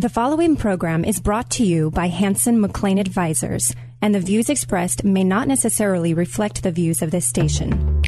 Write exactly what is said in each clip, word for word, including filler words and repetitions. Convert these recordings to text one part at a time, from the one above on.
The following program is brought to you by Hanson McLean Advisors, and the views expressed may not necessarily reflect the views of this station.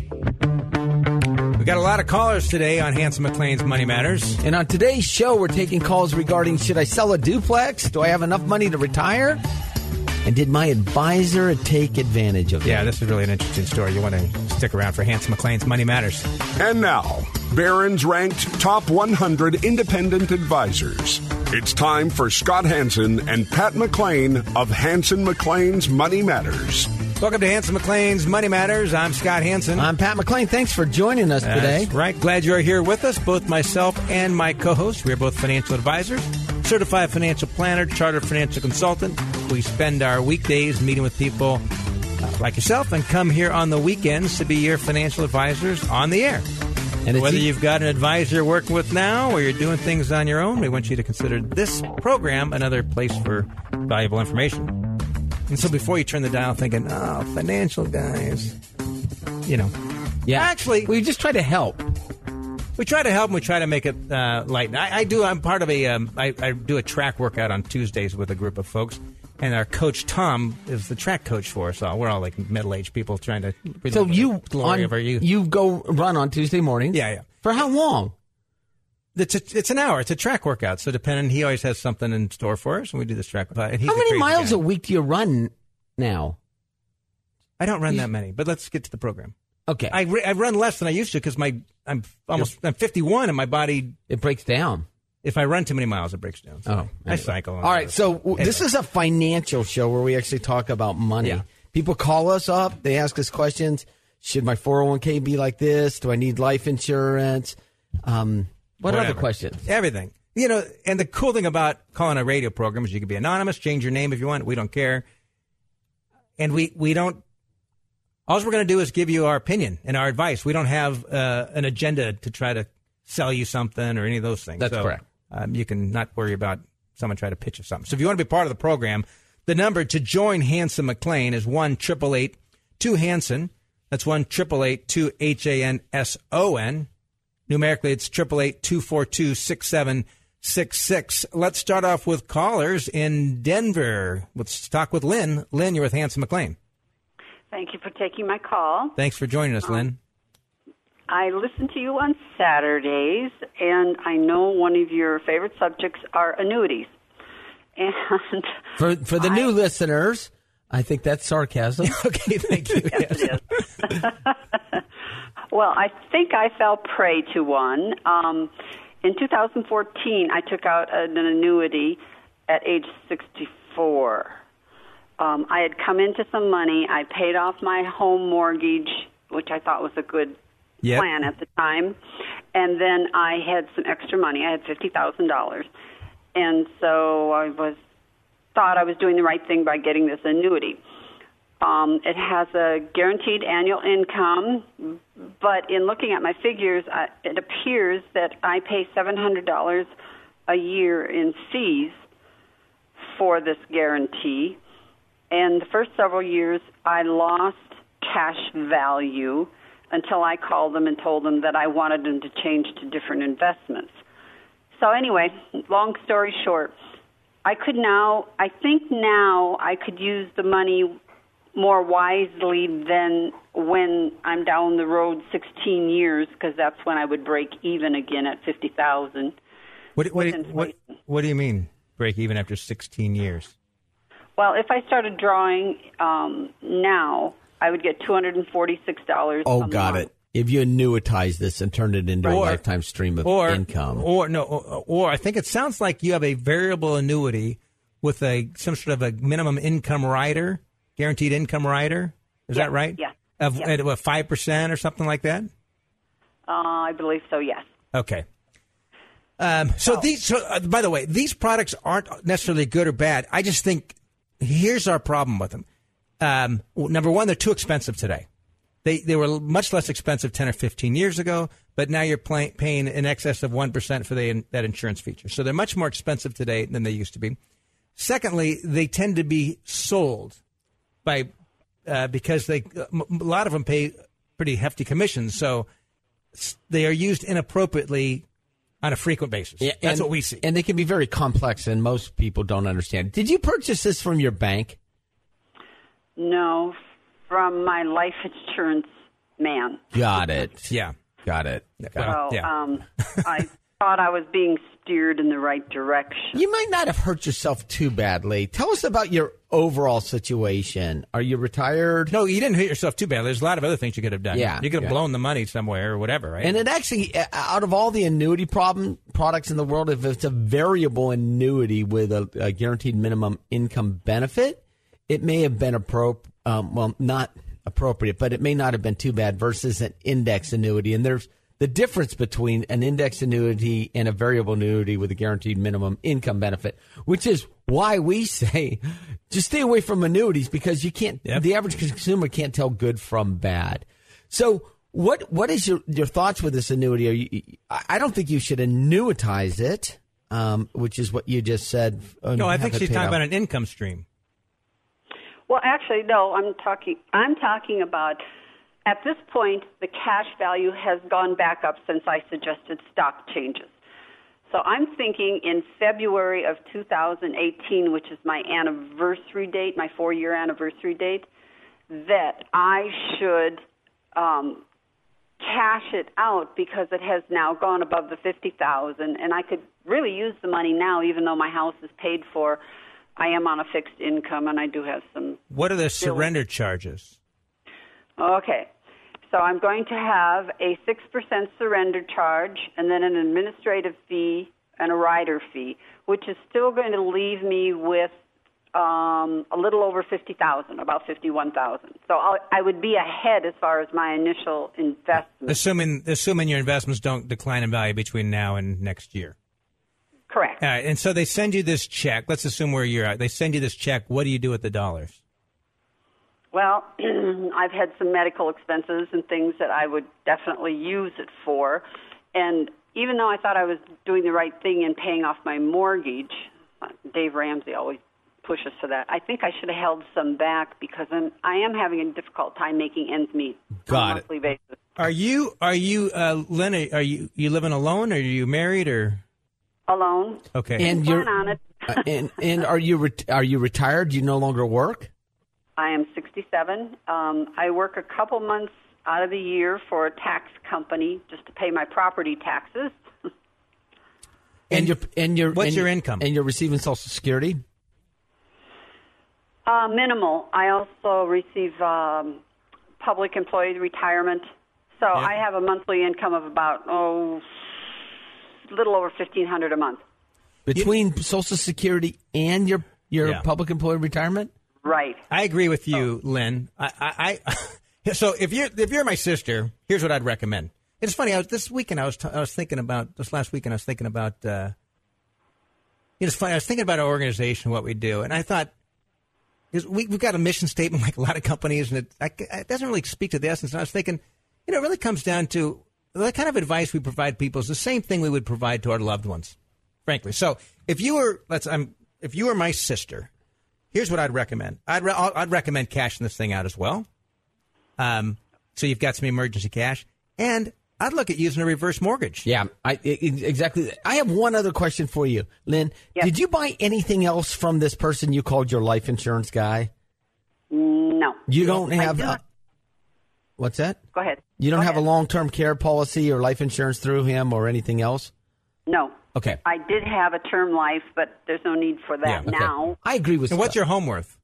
We got a lot of callers today on Hanson McLean's Money Matters. And on today's show, we're taking calls regarding, should I sell a duplex? Do I have enough money to retire? And did my advisor take advantage of it? Yeah, this is really an interesting story. You want to stick around for Hanson McLean's Money Matters. And now, Barron's ranked top one hundred independent advisors. It's time for Scott Hanson and Pat McLean of Hanson McLean's Money Matters. Welcome to Hanson McLean's Money Matters. I'm Scott Hanson. I'm Pat McLean. Thanks for joining us That's today. Right. Glad you're here with us, both myself and my co-host. We're both financial advisors, certified financial planner, chartered financial consultant. We spend our weekdays meeting with people uh, like yourself and come here on the weekends to be your financial advisors on the air. And whether you've got an advisor you're working with now or you're doing things on your own, we want you to consider this program another place for valuable information. And so before you turn the dial thinking, oh, financial guys, you know. Yeah. Actually, we just try to help. We try to help and we try to make it uh, light. I, I do, I'm part of a, um, I, I do a track workout on Tuesdays with a group of folks. And our coach, Tom, is the track coach for us all. We're all like middle-aged people trying to so you, the glory on, of our youth. You go run on Tuesday mornings? Yeah, yeah. For how long? It's, a, it's an hour. It's a track workout. So depending, he always has something in store for us, and we do this track. And he's how many miles guy. a week do you run now? I don't run you, that many, but let's get to the program. Okay. I, I run less than I used to because my I'm almost I'm fifty-one and my body it breaks down. If I run too many miles, it breaks down. So oh, anyway. I cycle. All right, so anyway. This is a financial show where we actually talk about money. Yeah. People call us up. They ask us questions. Should my four oh one k be like this? Do I need life insurance? Um, what Whatever. other questions? Everything. You know, and the cool thing about calling a radio program is you can be anonymous, change your name if you want. We don't care. And we, we don't. All we're going to do is give you our opinion and our advice. We don't have uh, an agenda to try to sell you something or any of those things. That's so, correct. Um, you can not worry about someone trying to pitch you something. So if you want to be part of the program, the number to join Hanson McLean is one eight eight eight two Hanson. That's one eight eight eight two H A N S O N. Numerically, it's eight eight eight two four two six seven six six. Let's start off with callers in Denver. Let's talk with Lynn. Lynn, you're with Hanson McLean. Thank you for taking my call. Thanks for joining us, um, Lynn. I listen to you on Saturdays, and I know one of your favorite subjects are annuities. And for for the I, new listeners, I think that's sarcasm. Okay, thank you. Yes, yes. It is. Well, I think I fell prey to one. Um, in two thousand fourteen, I took out an annuity at age sixty-four. Um, I had come into some money. I paid off my home mortgage, which I thought was a good Yep. plan at the time, and then I had some extra money. I had fifty thousand dollars, and so I was thought I was doing the right thing by getting this annuity. Um, it has a guaranteed annual income, but in looking at my figures, I, it appears that I pay seven hundred dollars a year in fees for this guarantee, and the first several years I lost cash value until I called them and told them that I wanted them to change to different investments. So anyway, long story short, I could now, I think now I could use the money more wisely than when I'm down the road sixteen years, because that's when I would break even again at fifty thousand dollars. What, what, what, what do you mean, break even after sixteen years? Well, if I started drawing um, now, I would get two hundred forty-six dollars Oh, a got month. it. If you annuitize this and turn it into or, a lifetime stream of or, income. Or, no, or, or I think it sounds like you have a variable annuity with a some sort of a minimum income rider, guaranteed income rider. Is yeah, that right? Yeah. Of yeah. At what, five percent or something like that? Uh, I believe so, yes. Okay. Um, so, oh. these. So, uh, by the way, these products aren't necessarily good or bad. I just think here's our problem with them. Um, number one, they're too expensive today. They they were much less expensive ten or fifteen years ago, but now you're pay, paying in excess of one percent for the, that insurance feature. So they're much more expensive today than they used to be. Secondly, they tend to be sold by uh, because they a lot of them pay pretty hefty commissions. So they are used inappropriately on a frequent basis. Yeah, That's and, what we see. And they can be very complex, and most people don't understand. Did you purchase this from your bank? No, from my life insurance man. Got it. Yeah. Got it. Got Well, So yeah. um, I thought I was being steered in the right direction. You might not have hurt yourself too badly. Tell us about your overall situation. Are you retired? No, you didn't hurt yourself too bad. There's a lot of other things you could have done. Yeah, You could have yeah. blown the money somewhere or whatever, right? And it actually, uh, out of all the annuity problem products in the world, if it's a variable annuity with a, a guaranteed minimum income benefit, it may have been appro- um, well, not appropriate, but it may not have been too bad versus an index annuity. And there's the difference between an index annuity and a variable annuity with a guaranteed minimum income benefit, which is why we say just stay away from annuities, because you can't. Yep. The average consumer can't tell good from bad. So, what what is your your thoughts with this annuity? Are you, I don't think you should annuitize it, um, which is what you just said. uh, no, I have think it she's paid talking out. about an income stream. Well, actually, no. I'm talking. I'm talking about. At this point, the cash value has gone back up since I suggested stock changes. So I'm thinking in February of two thousand eighteen, which is my anniversary date, my four-year anniversary date, that I should um, cash it out because it has now gone above the fifty thousand dollars, and I could really use the money now, even though my house is paid for. I am on a fixed income, and I do have some. What are the surrender charges? Okay. So I'm going to have a six percent surrender charge and then an administrative fee and a rider fee, which is still going to leave me with um, a little over fifty thousand dollars, about fifty-one thousand dollars. So I'll, I would be ahead as far as my initial investment. Assuming assuming your investments don't decline in value between now and next year. Correct. All right, and so they send you this check. Let's assume where you're at. They send you this check. What do you do with the dollars? Well, I've had some medical expenses and things that I would definitely use it for. And even though I thought I was doing the right thing in paying off my mortgage, uh, Dave Ramsey always pushes for that. I think I should have held some back because I'm, I am having a difficult time making ends meet Got on a it. monthly basis. Are you are you uh, Lynn? Are you you living alone? Or are you married? Or Alone. okay? And Plan you're on it. uh, and and are you ret- are you retired? Do you no longer work? I am sixty-seven. Um, I work a couple months out of the year for a tax company just to pay my property taxes. And, And you're and you're what's and- your income? And you're receiving Social Security. Uh, minimal. I also receive um, public employee retirement. So Yeah. I have a monthly income of about, oh, a little over fifteen hundred dollars a month. Between Social Security and your your Yeah. public employee retirement? Right. I agree with you, Lynn. I, I, I so if you're if you're my sister, here's what I'd recommend. It's funny. I was this weekend. I was t- I was thinking about this last weekend. I was thinking about. Uh, you know, it's funny. I was thinking about our organization, what we do, and I thought. Because we, we've got a mission statement like a lot of companies, and it, I, it doesn't really speak to the essence. And I was thinking, you know, it really comes down to the kind of advice we provide people is the same thing we would provide to our loved ones, frankly. So if you were, let's, I'm, if you were my sister, here's what I'd recommend. I'd, re- I'd recommend cashing this thing out as well. Um, so you've got some emergency cash, and I'd look at using a reverse mortgage. Yeah, I, I- exactly. I have one other question for you, Lynn. Yes. Did you buy anything else from this person you called your life insurance guy? No. You don't I have. do Uh, not- what's that? Go ahead. You don't Go have ahead. a long-term care policy or life insurance through him or anything else? No. Okay. I did have a term life, but there's no need for that Yeah, okay. now. I agree with. And what's your home worth?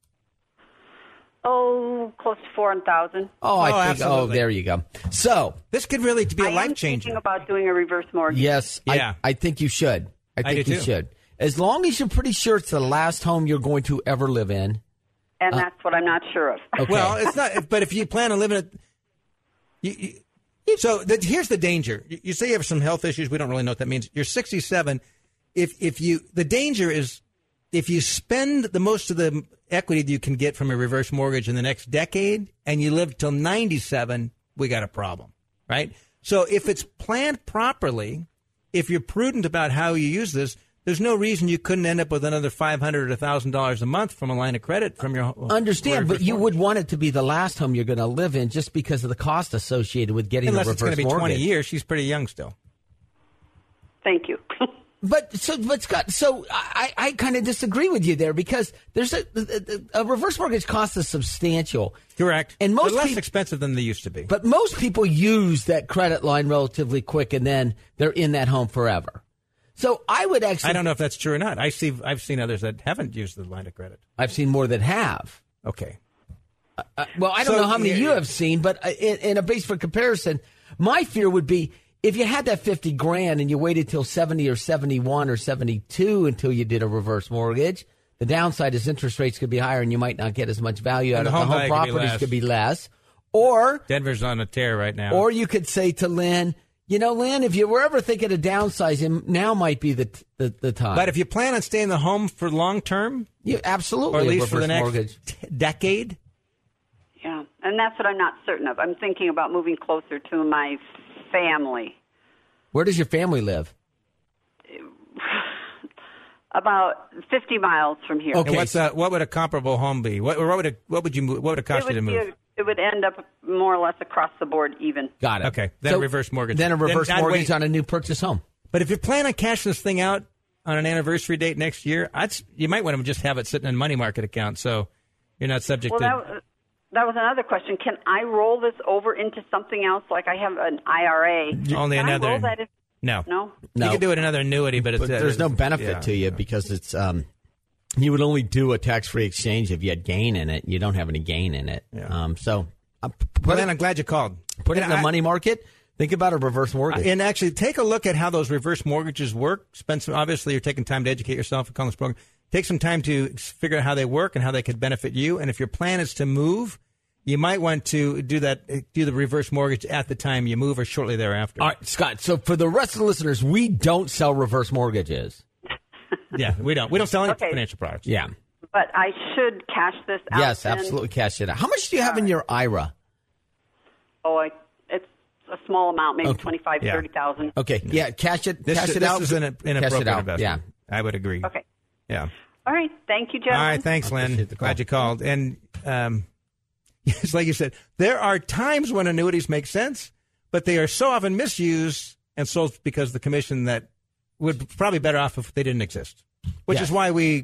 Oh, close to four hundred thousand. Oh, I Oh, think. Oh, absolutely. there you go. So This could really be a I am life thinking changer. about doing a reverse mortgage. yes, Yeah. I, I think you should. I I think do you too. should. As long as you're pretty sure it's the last home you're going to ever live in. And that's what I'm not sure of. Okay. Well, it's not. But if you plan on living it, you, you, so the, here's the danger. You, you say you have some health issues. We don't really know what that means. You're sixty-seven. If if you the danger is if you spend the most of the equity that you can get from a reverse mortgage in the next decade, and you live till ninety-seven, we got a problem, right? So if it's planned properly, if you're prudent about how you use this, there's no reason you couldn't end up with another five hundred or a thousand dollars a month from a line of credit from your Understand, but reverse you mortgage. would want it to be the last home you're going to live in just because of the cost associated with getting Unless a it's going reverse to be mortgage. twenty years. She's pretty young still. Thank you. But so, but Scott, so I, I kind of disagree with you there because there's a, a, a reverse mortgage cost is substantial. Correct. And most They're less peop- expensive than they used to be. But most people use that credit line relatively quick, and then they're in that home forever. So I would actually. I don't know if that's true or not. I see. I've seen others that haven't used the line of credit. I've seen more that have. Okay. Uh, well, I don't So, know how many yeah, you yeah. have seen, but in, in a base for comparison, my fear would be if you had that fifty grand and you waited till seventy or seventy-one or seventy-two until you did a reverse mortgage. The downside is interest rates could be higher and you might not get as much value out And of the the home home value could be properties less. could be less. Or Denver's on a tear right now. or you could say to Lynn, you know, Lynn, if you were ever thinking of downsizing, now might be the the, the time. but if you plan on staying in the home for long term, you absolutely or at a least for the reverse next mortgage. t- decade, Yeah, and that's what I'm not certain of. I'm thinking about moving closer to my family. Where does your family live? About fifty miles from here. Okay. and what's a, what would a comparable home be? What, what would it, what would you move, what would it cost it you to would move? be a, it would end up more or less across the board even. Got it. Okay, then a reverse mortgage. Then a Then reverse I'd mortgage wait. on a new purchase home. But if you plan on cashing this thing out on an anniversary date next year, I'd, s- you might want to just have it sitting in a money market account, so you're not subject Well, to. that, was- that was another question. Can I roll this over into something else? Like I have an I R A. Only Can another. I roll that if, no, no? No. You can do it another annuity, but, it's, But uh, there's no it's- benefit yeah. to you because it's um, you would only do a tax-free exchange if you had gain in it. You don't have any gain in it. Yeah. Um, so uh, Well, put, then it, I'm glad you called. put it in And the I- money market. Think about a reverse mortgage. And actually, take a look at how those reverse mortgages work. Spend some. Obviously, you're taking time to educate yourself and call this program. Take some time to figure out how they work and how they could benefit you. And if your plan is to move, you might want to do that. Do the reverse mortgage at the time you move or shortly thereafter. All right, Scott. So for the rest of the listeners, we don't sell reverse mortgages. Yeah, we don't. We don't sell any Okay. financial products. Yeah. But I should cash this out. Yes, then? absolutely. Cash it out. How much do you have in your I R A? Oh, I, it's a small amount, maybe Okay. twenty-five, Yeah. thirty thousand. Okay. Yeah. Cash it. This, cash is- it this out. is an Cash it inappropriate out. investment. Yeah. I would agree. Okay. Yeah. All right. Thank you, All gentlemen. right. Thanks, Lynn. appreciate the call. Glad you called. And um, it's like you said, there are times when annuities make sense, but they are so often misused and sold because of the commission that would probably be better off if they didn't exist, which Yes. is why we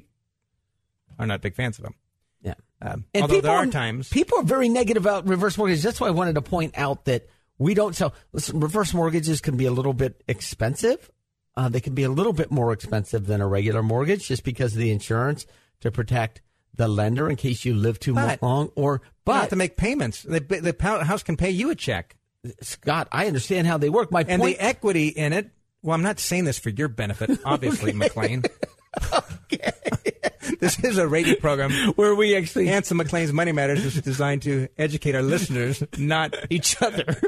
are not big fans of them. Yeah. Um, And although there people are times. people are very negative about reverse mortgages. That's why I wanted to point out that we don't sell. Listen, reverse mortgages can be a little bit expensive. Uh, they can be a little bit more expensive than a regular mortgage, just because of the insurance to protect the lender in case you live too But- long. Or, You don't have but to make payments. The, the pow- house can pay you a check. Scott, I understand how they work. My And point. the equity in it, well, I'm not saying this for your benefit, obviously, McLean. okay. This is a radio program Where we actually Hanson McLean's Money Matters is designed to educate our listeners, not each other.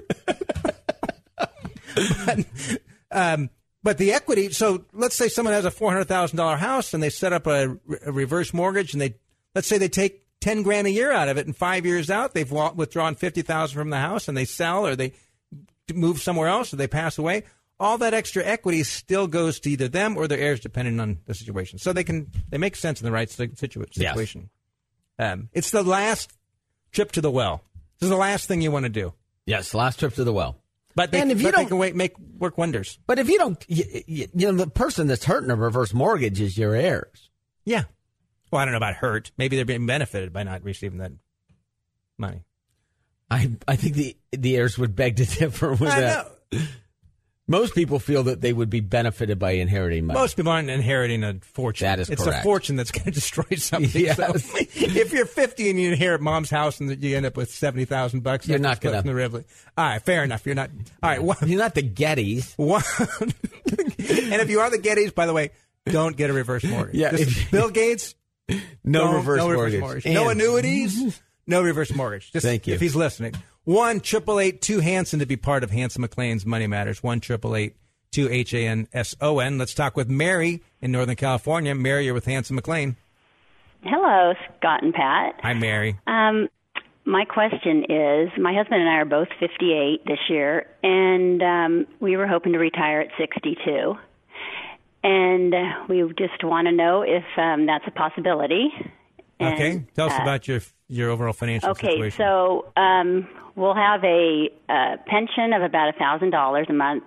but, um, but the equity, so let's say someone has a four hundred thousand dollars house and they set up a, a reverse mortgage and they, let's say they take ten grand a year out of it and five years out, they've wa- withdrawn fifty thousand from the house and they sell or they move somewhere else or they pass away. All that extra equity still goes to either them or their heirs, depending on the situation. So they can they make sense in the right situ- situa- Yes. situation. Um, it's the last trip to the well. This is the last thing you want to do. yes, last trip to the well. But they, And if you but they don't- can wait, make work wonders. But if you don't, you, you, you know, the person that's hurting a reverse mortgage is your heirs. Yeah. Well, I don't know about hurt. Maybe they're being benefited by not receiving that money. I I think the the heirs would beg to differ with I that. know. Most people feel that they would be benefited by inheriting money. Most people aren't inheriting a fortune. That is it's correct. a fortune that's going to destroy something. Yes. So if you're fifty and you inherit mom's house and you end up with seventy thousand bucks, You're that's not split gonna- from the Rivoli. All right, fair enough. You're not. All right. One, You're not the Gettys. one, and if you are the Gettys, by the way, don't get a reverse mortgage. Yeah, Just if- Bill Gates, No don't- reverse no mortgage. Reverse mortgage. No And- annuities. No reverse mortgage. Just Thank you. If he's listening, one triple eight two Hanson to be part of Hanson McLean's Money Matters. One triple eight two H A N S O N. Let's talk with Mary in Northern California. Mary, you're with Hanson McLean. Hello, Scott and Pat. Hi, Mary. Um, my question is, my husband and I are both fifty-eight this year, and um, we were hoping to retire at sixty-two. And uh, we just want to know if um, that's a possibility. And, Okay, tell us uh, about your your overall financial Okay, situation. so um, we'll have a uh, pension of about one thousand dollars a month.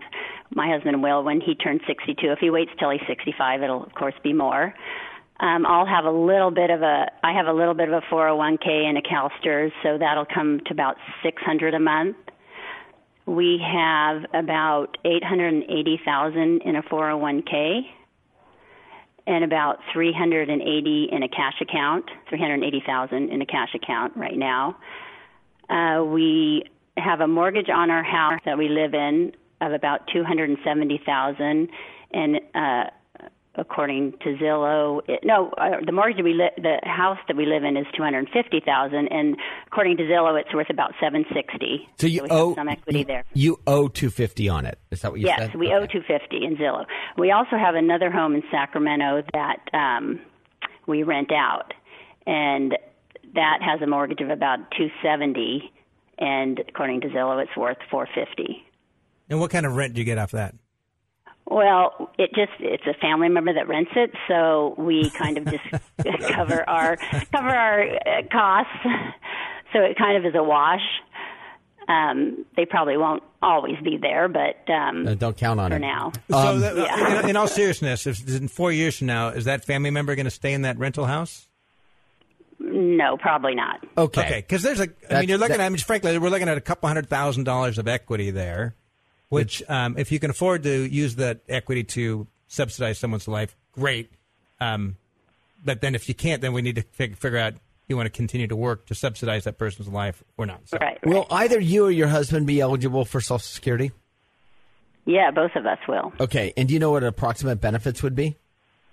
my husband will when he turns sixty-two. If he waits till he's sixty-five, it'll of course be more. Um, I'll have a little bit of a, I have a little bit of a four oh one k and a CalSTRS, so that'll come to about six hundred a month. We have about eight hundred eighty thousand in a four oh one k and about three hundred eighty in a cash account, three hundred eighty thousand in a cash account right now. Uh, we have a mortgage on our house that we live in of about two hundred seventy thousand, and uh, according to Zillow, it, no, uh, the mortgage we li- the house that we live in is two hundred fifty thousand, and according to Zillow, it's worth about seven hundred sixty. So you so we owe have some equity you, there. You owe two hundred fifty on it. Is that what you yes, said? Yes, we okay. owe two hundred fifty in Zillow. We also have another home in Sacramento that um, we rent out, and that has a mortgage of about two hundred seventy, and according to Zillow, it's worth four hundred fifty. And what kind of rent do you get off that? Well, it just it's a family member that rents it, so we kind of just cover our cover our uh, costs. So it kind of is a wash. Um, they probably won't always be there, but um, uh, don't count on for it now. So, Um, that, yeah. in, in all seriousness, if in four years from now, is that family member going to stay in that rental house? No, probably not. Okay. Okay, because there's a. I That's- mean, you're looking. that- at, I mean, frankly, we're looking at a couple hundred thousand dollars of equity there, which, um, if you can afford to use that equity to subsidize someone's life, great. Um, but then if you can't, then we need to fig- figure out you want to continue to work to subsidize that person's life or not. So. Right, right. Will either you or your husband be eligible for Social Security? Yeah, both of us will. Okay. And do you know what approximate benefits would be?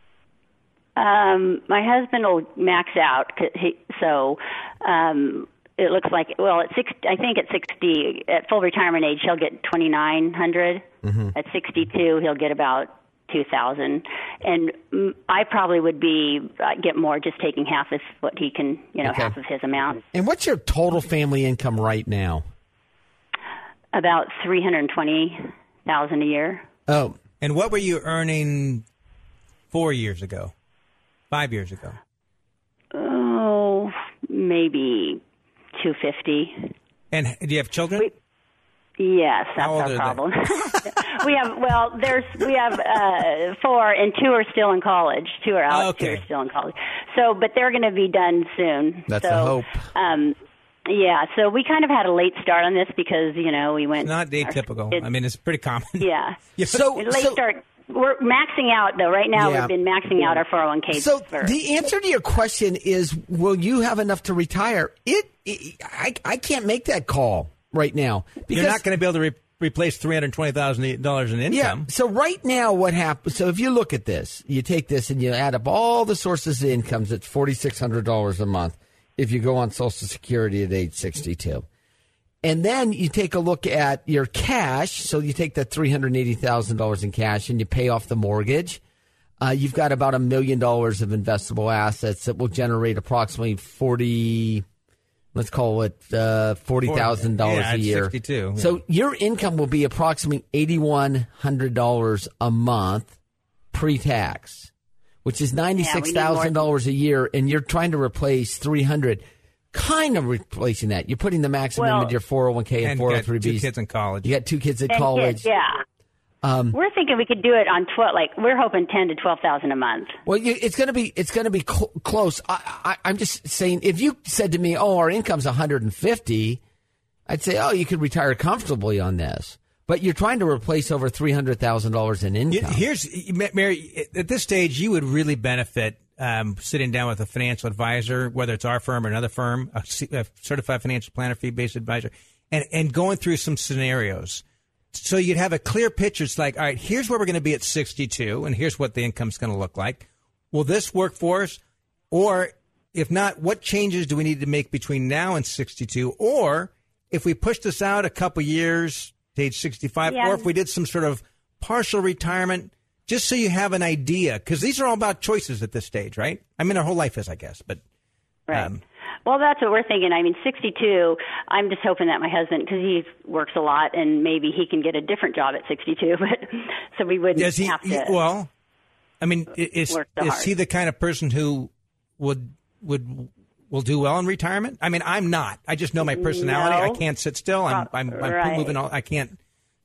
Um, my husband will max out, 'cause he, so um, it looks like. Well, at six, I think at sixty, at full retirement age, he'll get twenty nine hundred. Mm-hmm. At sixty two, he'll get about two thousand, and mm, I probably would be uh, get more, just taking half of what he can, you know, Okay. half of his amount. And what's your total family income right now? About three hundred twenty thousand a year. Oh, And what were you earning four years ago, five years ago? Oh, maybe two fifty. And do you have children? We- Yes, that's How old our are they? problem. we have well, there's we have uh, four, and two are still in college. Two are out. Okay. Two are still in college. So, but they're going to be done soon. That's so, the hope. Um, yeah. So we kind of had a late start on this because you know we went It's not atypical. It, I mean, it's pretty common. yeah. so, Late so start. We're maxing out though. Right now, Yeah. we've been maxing out our four oh one k. So for, the answer to your question is, will you have enough to retire? It, it I, I can't make that call right now. Because, You're not going to be able to re- replace three hundred twenty thousand dollars in yeah. income. So right now, what happens? So if you look at this, you take this and you add up all the sources of incomes. It's forty six hundred dollars a month if you go on Social Security at age sixty two. And then you take a look at your cash. So you take that three hundred eighty thousand dollars in cash and you pay off the mortgage. Uh, you've got about a million dollars of investable assets that will generate approximately forty. Let's call it uh, forty thousand dollars Yeah, a it's year. sixty-two, yeah. So your income will be approximately eighty-one hundred dollars a month pre-tax, which is ninety-six thousand dollars a year, and you're trying to replace three hundred. Kind of replacing that. You're putting the maximum Well, into your four oh one k and, And four you oh got three two b. kids in college. You got two kids at and college. kids, yeah. Um, we're thinking we could do it on twelve. Like we're hoping ten to twelve thousand a month. Well, you, it's going to be it's going to be cl- close. I, I, I'm just saying, if you said to me, "Oh, our income's one hundred fifty," I'd say, "Oh, you could retire comfortably on this." But you're trying to replace over three hundred thousand dollars in income. Here's Mary. At this stage, you would really benefit um, sitting down with a financial advisor, whether it's our firm or another firm, a, C- a certified financial planner, fee-based advisor, and and going through some scenarios. So you'd have a clear picture. It's like, all right, here's where we're going to be at sixty-two, and here's what the income's going to look like. Will this work for us? Or if not, what changes do we need to make between now and sixty-two? Or if we push this out a couple years to age sixty-five, Yeah. or if we did some sort of partial retirement, just so you have an idea, because these are all about choices at this stage, right? I mean, our whole life is, I guess, but Right. um, Well, that's what we're thinking. I mean, sixty-two, I'm just hoping that my husband, because he works a lot, and maybe he can get a different job at sixty-two, but so we wouldn't does he, have to. he- well, I mean, i- is work so is hard. he the kind of person who would would will do well in retirement? I mean, I'm not. I just know my personality. No. I can't sit still. I'm I'm, I'm Right. moving all. I can't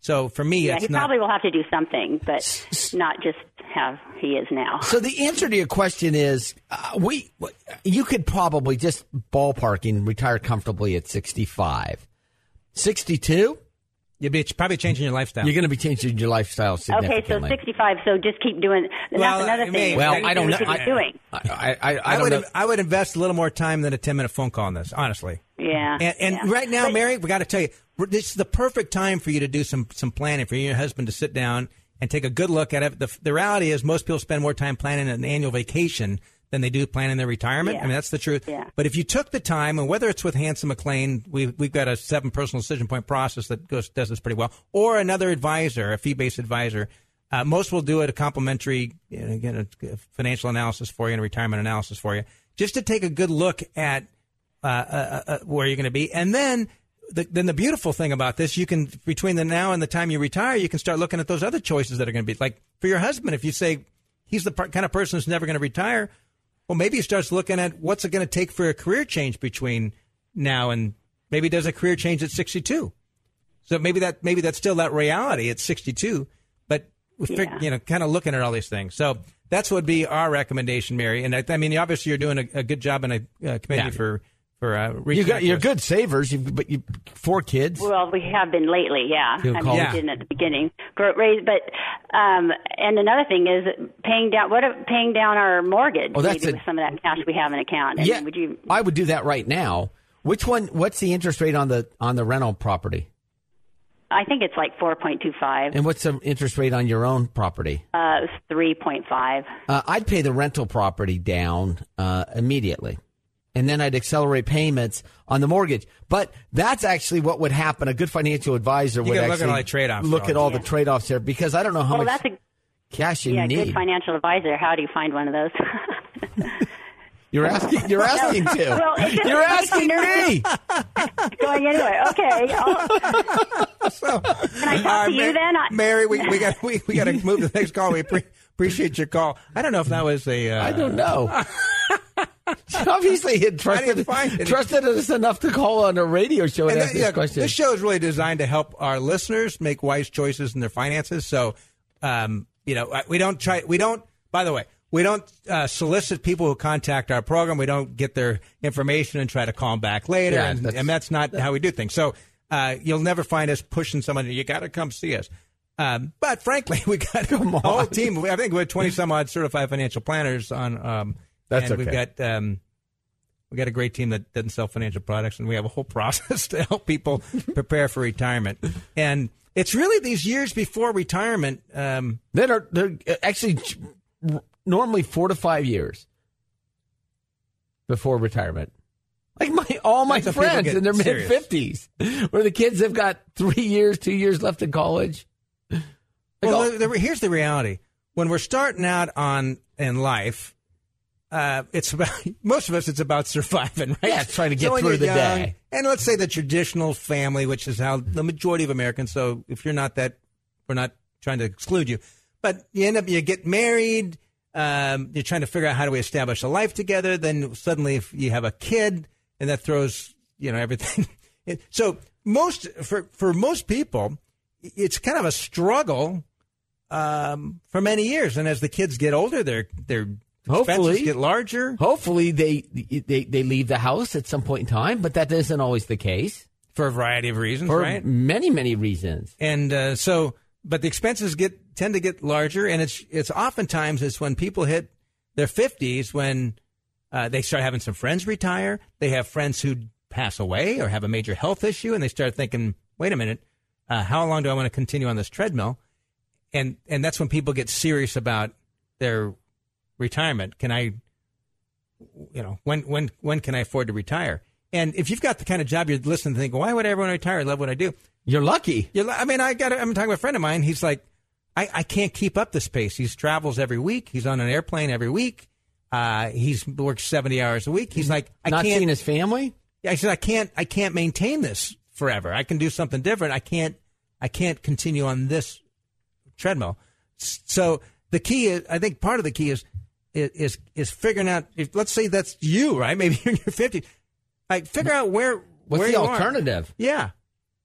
So for me, yeah, it's he not. probably will have to do something, but not just have he is now. So the answer to your question is, uh, we you could probably just ballparking retire comfortably at sixty-five. sixty-two? You'd be probably changing your lifestyle. You're going to be changing your lifestyle significantly. Okay, so sixty-five. So just keep doing. And Well, that's another uh, thing. May, Well, What I don't know. should be I- doing. I, I, I, I I don't would know. I would invest a little more time than a ten minute phone call on this, honestly. Yeah. And, and yeah. right now, But- Mary, we got to tell you, this is the perfect time for you to do some some planning, for you and your husband to sit down and take a good look at it. The, the reality is most people spend more time planning an annual vacation than they do planning their retirement. Yeah. I mean, that's the truth. Yeah. But if you took the time, and whether it's with Hanson McLean, we've, we've got a seven personal decision point process that goes does this pretty well, or another advisor, a fee-based advisor, uh, most will do it a complimentary, you know, again, a financial analysis for you and a retirement analysis for you, just to take a good look at uh, uh, uh, where you're going to be. And then the, then the beautiful thing about this, you can, between the now and the time you retire, you can start looking at those other choices that are going to be, like for your husband, if you say he's the par- kind of person who's never going to retire, well, maybe he starts looking at what's it going to take for a career change between now and maybe does a career change at sixty-two. So maybe that maybe that's still that reality at sixty-two, but we fig- Yeah. you know, kind of looking at all these things. So that's what would be our recommendation, Mary. And I, I mean, obviously, you're doing a, a good job, and I uh, commend Yeah. you for for uh, You reaching out got, to you're us. good savers, you've, but you four kids. Well, we have been lately, yeah. Feel I mean, called- we didn't at the beginning. But raise- but um, and another thing is paying down. What if paying down our mortgage? Oh, that's maybe a- with some of that cash we have in account. I yeah, mean, would you? I would do that right now. Which one? What's the interest rate on the on the rental property? I think it's like four point two five. And what's the interest rate on your own property? Uh, it's three point five. Uh, I'd pay the rental property down uh, immediately, and then I'd accelerate payments on the mortgage. But that's actually what would happen. A good financial advisor You would gotta look actually at all the trade-offs, look at though. all Yeah. the trade-offs there, because I don't know how Well, much that's a cash you yeah, need. good financial advisor. How do you find one of those? You're asking. You're asking to. Well, it just You're makes asking me me. Going anyway. Okay. I'll- So, Can I talk uh, to you Ma- then? I- Mary, we, we got we, we got to move to the next call. We pre- appreciate your call. I don't know if that was a. Uh, I don't know. Obviously, he had trusted, find it. trusted us enough to call on a radio show and, And ask that- this yeah, question. this show is really designed to help our listeners make wise choices in their finances. So, um, you know, we don't try. We don't. By the way, we don't uh, solicit people who contact our program. We don't get their information and try to call them back later. Yeah, and, that's- and that's not how we do things. So, uh, you'll never find us pushing someone. You got to come see us. Um, but frankly, we got a whole team. I think we have twenty some odd certified financial planners on. Um, That's and okay. We've got. Um, We got a great team that doesn't sell financial products, and we have a whole process to help people prepare for retirement. And it's really these years before retirement. Um, That are they're actually normally four to five years before retirement. Like my all my That's when people friends get in their mid serious. fifties, where the kids have got three years, two years left in college. Like well, all- the, the, here's the reality: when we're starting out on in life, uh, it's about most of us. It's about surviving, right? Yeah, it's trying to get So when through you're the young, day. And let's say the traditional family, which is how the majority of Americans. So if you're not that, we're not trying to exclude you, but you end up you get married. Um, you're trying to figure out how do we establish a life together. Then suddenly, if you have a kid, and that throws you know everything. So most for for most people, it's kind of a struggle um, for many years. And as the kids get older, their their expenses Hopefully. get larger Hopefully, they, they they leave the house at some point in time, but that isn't always the case for a variety of reasons, for right? many many reasons. And uh, so, but the expenses get tend to get larger, and it's it's oftentimes it's when people hit their fifties when uh, they start having some friends retire. They have friends who pass away or have a major health issue, and they start thinking, "Wait a minute, uh, how long do I want to continue on this treadmill?" And and that's when people get serious about their retirement. Can I, you know, when when when can I afford to retire? And if you've got the kind of job you're listening to, think, why would everyone retire? I love what I do. You're lucky. You're, li- I mean, I got. I'm talking with a friend of mine. He's like, I, I can't keep up this pace. He travels every week. He's on an airplane every week. Uh, he's works seventy hours a week. He's like, I Not can't. seeing his family. Yeah, I said, I can't. I can't maintain this forever. I can do something different. I can't. I can't continue on this treadmill. S- So the key is, I think, part of the key is is is, is figuring out. If, let's say that's you, right? Maybe you're in your fifties. Like, figure out where What's where the you are. alternative? Yeah.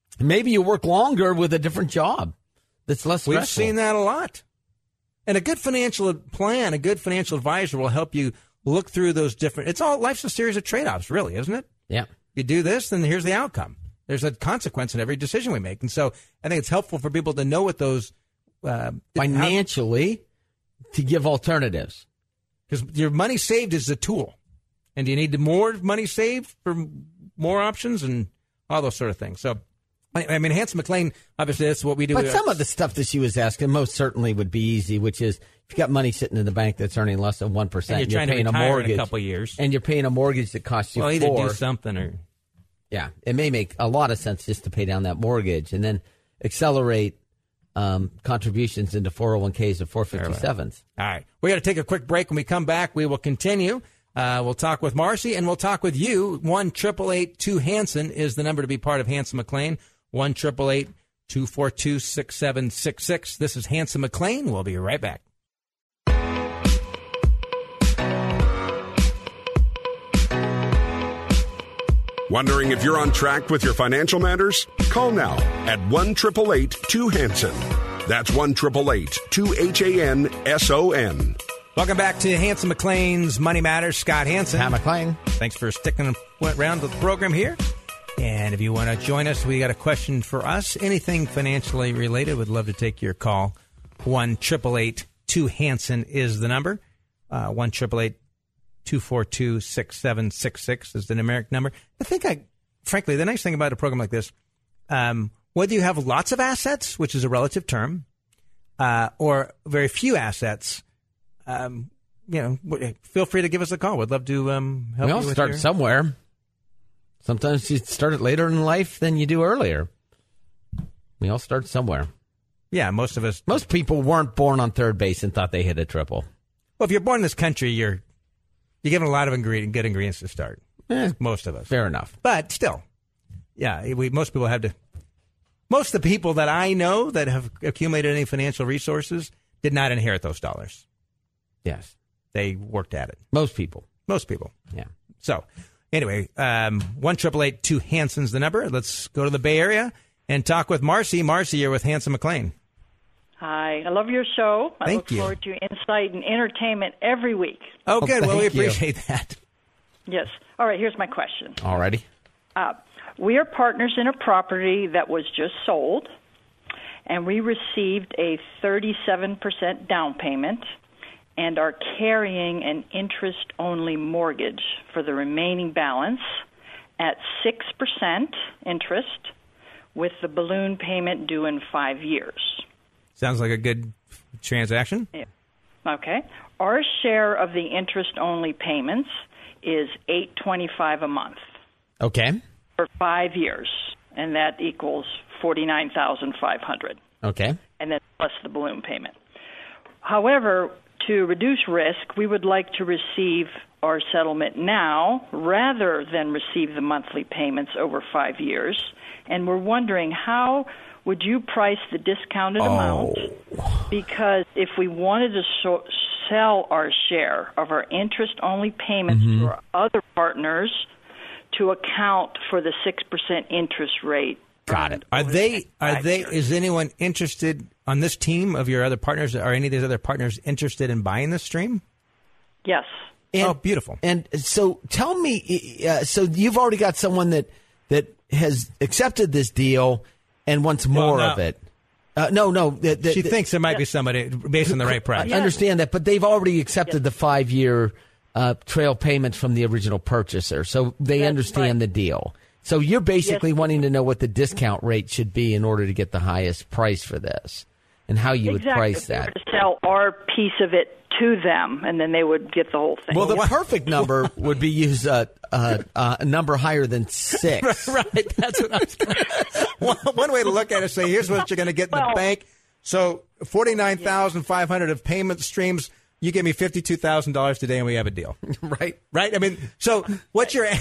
Maybe you work longer with a different job that's less stressful. We've seen that a lot. And a good financial plan, a good financial advisor will help you look through those different. It's all life's a series of trade-offs, really, isn't it? Yeah. You do this, then here's the outcome. There's a consequence in every decision we make. And so I think it's helpful for people to know what those uh, financially how, to give alternatives. Because your money saved is a tool. And do you need more money saved for more options and all those sort of things? So, I mean, Hanson McLean, obviously, that's what we do. But some of the stuff that she was asking most certainly would be easy, which is if you got money sitting in the bank that's earning less than one percent, and you're, you're trying paying to a retire mortgage. In a couple of years. And you're paying a mortgage that costs you well, either four. do something or. Yeah, it may make a lot of sense just to pay down that mortgage and then accelerate um, contributions into four oh one k's or four fifty-sevens. All right. We got to take a quick break. When we come back, we will continue. Uh, we'll talk with Marcy, and we'll talk with you. one eight eight eight two Hanson is the number to be part of Hanson McLean. one eight eight eight two four two six seven six six. This is Hanson McLean. We'll be right back. Wondering if you're on track with your financial matters? Call now at one eight eight eight two Hanson. That's one eight eight eight two H A N S O N. Welcome back to Hanson McLean's Money Matters. Scott Hanson. Pat McLean. Thanks for sticking around with the program here. And if you want to join us, we got a question for us. Anything financially related, would love to take your call. one eight eight eight two Hanson is the number. Uh, one eight eight eight two four two six seven six six is the numeric number. I think I, frankly, the nice thing about a program like this, um, whether you have lots of assets, which is a relative term, uh, or very few assets, um, you know, feel free to give us a call. We'd love to um, help we you all with start your... somewhere. Sometimes you start it later in life than you do earlier. We all start somewhere. Yeah, most of us. Most people weren't born on third base and thought they hit a triple. Well, if you're born in this country, you're you're given a lot of ingredient, good ingredients to start. Eh, most of us. Fair enough. But still, yeah, we most people have to. Most of the people that I know that have accumulated any financial resources did not inherit those dollars. Yes. They worked at it. Most people. Most people. Yeah. So, anyway, um, one eight eight eight two Hanson's the number. Let's go to the Bay Area and talk with Marcy. Marcy, you're with Hanson McLean. Hi. I love your show. I Thank look you. forward to your insight and entertainment every week. Oh, good. Oh, well, we thank you. appreciate that. Yes. All right, here's my question. All righty. Uh, we are partners in a property that was just sold, and we received a thirty-seven percent down payment and are carrying an interest-only mortgage for the remaining balance at six percent interest with the balloon payment due in five years. Sounds like a good transaction. Yeah. Okay. Our share of the interest-only payments is eight twenty-five a month Okay. for five years, and that equals forty-nine thousand five hundred. Okay. And then plus the balloon payment. However, to reduce risk, we would like to receive our settlement now rather than receive the monthly payments over five years. And we're wondering, how would you price the discounted amount? Because if we wanted to so- sell our share of our interest-only payments Mm-hmm. to our other partners to account for the six percent interest rate. Got it. Are over the they? next Are five they? years. Is anyone interested on this team of your other partners? Are any of these other partners interested in buying this stream? Yes. And, oh, beautiful. And so tell me, uh, so you've already got someone that that has accepted this deal and wants more no. of it. Uh, no, no. The, the, She the- thinks there might be somebody based on the right price. I understand that, but they've already accepted the five-year uh, trail payments from the original purchaser, so they That's understand right. the deal. So you're basically Yes. wanting to know what the discount rate should be in order to get the highest price for this, and how you exactly. would price If we were that. to sell our piece of it to them, and then they would get the whole thing. Well, the perfect number would be use a, a, a number higher than six. Right, that's what I was going to one, one way to look at it is say, here's what you're going to get in the Well- bank. So forty-nine thousand five hundred of payment streams, you give me fifty-two thousand dollars today and we have a deal. Right. Right? I mean, so what's your...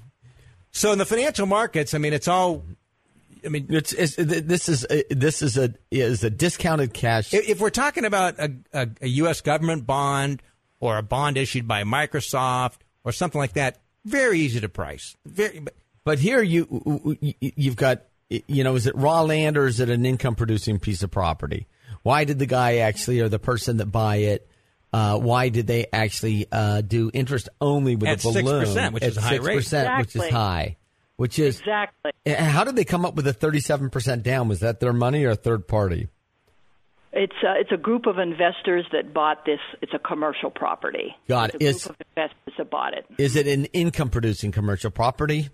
So in the financial markets, I mean, it's all... I mean, It's, it's this is a, this is a is a discounted cash. if if we're talking about a, a, a U S government bond or a bond issued by Microsoft or something like that, very easy to price. Very, but But here you you've got you know, is it raw land or is it an income producing piece of property? Why did the guy actually, or the person that buy it, uh, why did they actually uh, do interest only with At a balloon? six percent, which is a high rate. six percent, which is Exactly. high. Which is Exactly. And how did they come up with a thirty-seven percent down? Was that their money or a third party? It's a, it's a group of investors that bought this. It's a commercial property. Got it's it. a Is- group of investors that bought it. Is it an income producing commercial property,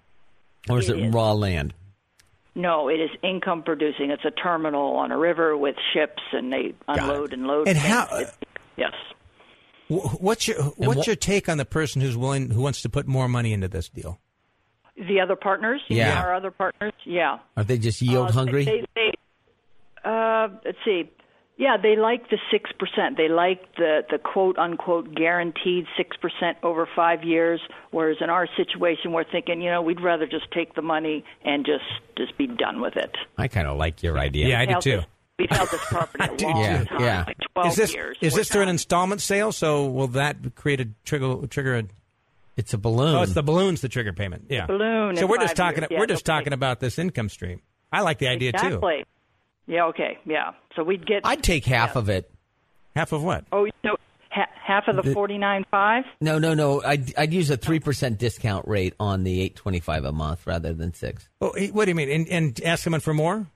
or is it, It is. raw land? No, it is income producing. It's a terminal on a river with ships, and they unload and load. And things. how- It- yes. Wh- What's your what's what- your take on the person who's willing who wants to put more money into this deal? The other partners? You Yeah. mean Our other partners? Yeah. Are they just yield Uh, hungry? They, they, uh, let's see. Yeah, they like the six percent. They like the, the quote unquote guaranteed six percent over five years. Whereas in our situation, we're thinking, you know, we'd rather just take the money and just just be done with it. I kind of like your idea. Yeah, I do Held too. this- We've held this property a do long too. time, Yeah. like twelve Is this years. is We're this through an done. installment sale? So will that create a trigger trigger a It's a balloon. Oh, it's the balloon's the trigger payment. Yeah, balloon So in we're just five talking. years. Yeah, we're just they'll talking pay. about this income stream. I like the idea too. Exactly. Yeah. Okay. Yeah. So we'd get. I'd take half of it. Half of what? Oh, so ha- half of the forty nine five. No, no, no. I'd, I'd use a three percent discount rate on the eight twenty five a month rather than six. Oh, eh, what do you mean? And, and ask someone for more?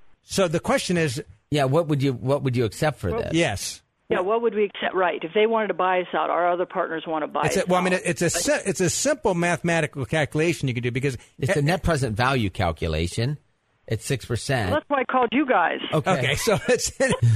So the question is, Yeah, what would you what would you accept for this? yes. Yeah. What would we accept? Right. If they wanted to buy us out, our other partners want to buy It's us a, well, I mean, out. it's a si- it's a simple mathematical calculation you can do because It's a net present value calculation. It's six percent. That's why I called you guys. Okay. Okay, so it's